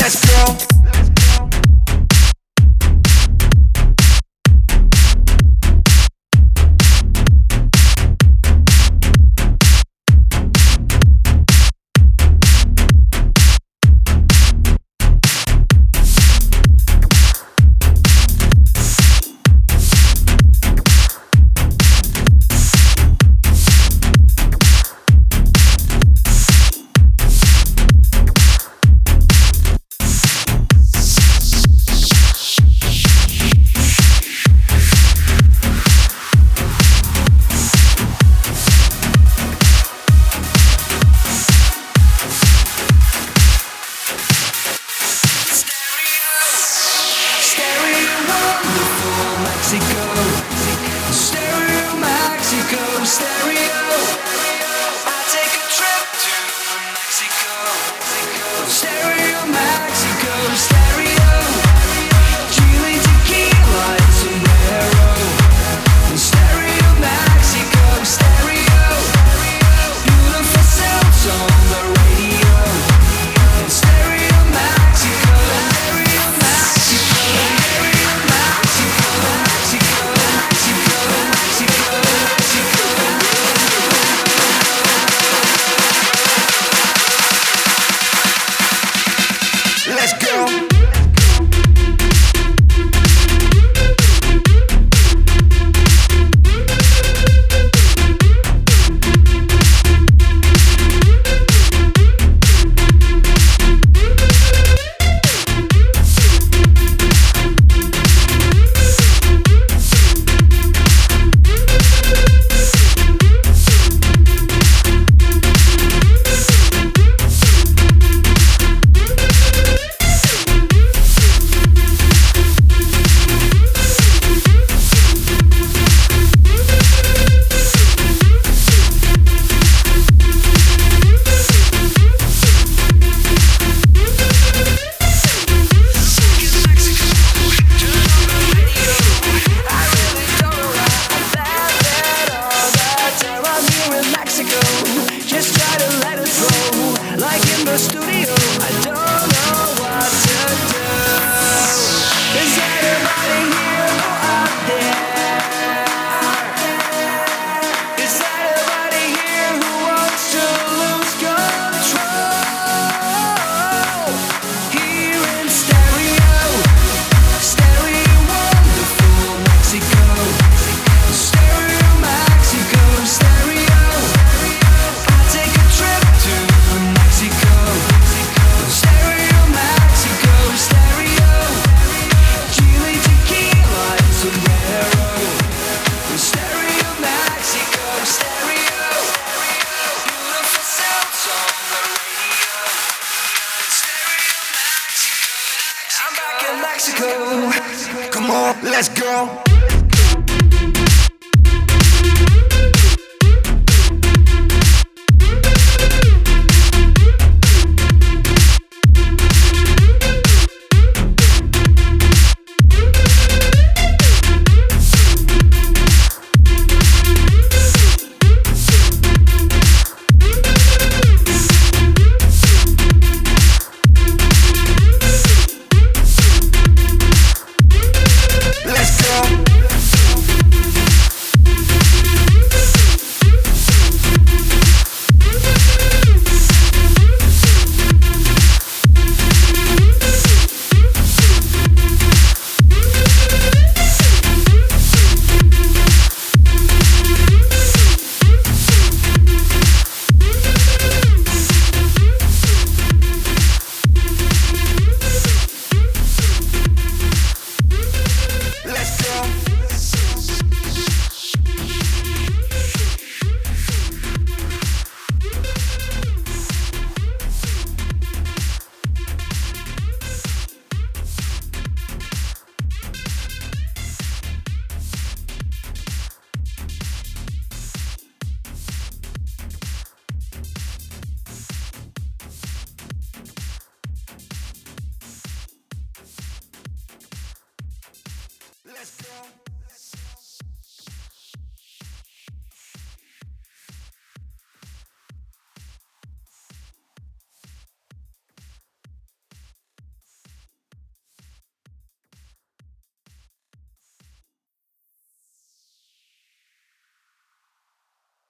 Let's go. Stereo Mexico, stereo. I take a trip to Mexico. Stereo Mexico, stereo. Chile tequila and sombrero. Stereo Mexico, stereo. Beautiful sounds on the radio. Stereo Mexico, stereo Mexico, stereo Mexico, Mexico. Let's go. Just try to let it flow, like in the studio. I don't know what to do. Is anybody here out there? Is anybody here who wants to lose control? Here in stereo, stereo wonderful Mexico. Stereo Mexico, stereo. Take a trip to Mexico. Stereo Mexico, stereo. Chile tequila and sombrero. Stereo Mexico, stereo. Beautiful sounds on the radio. Stereo Mexico. I'm back in Mexico. Come on, let's go. Let's go.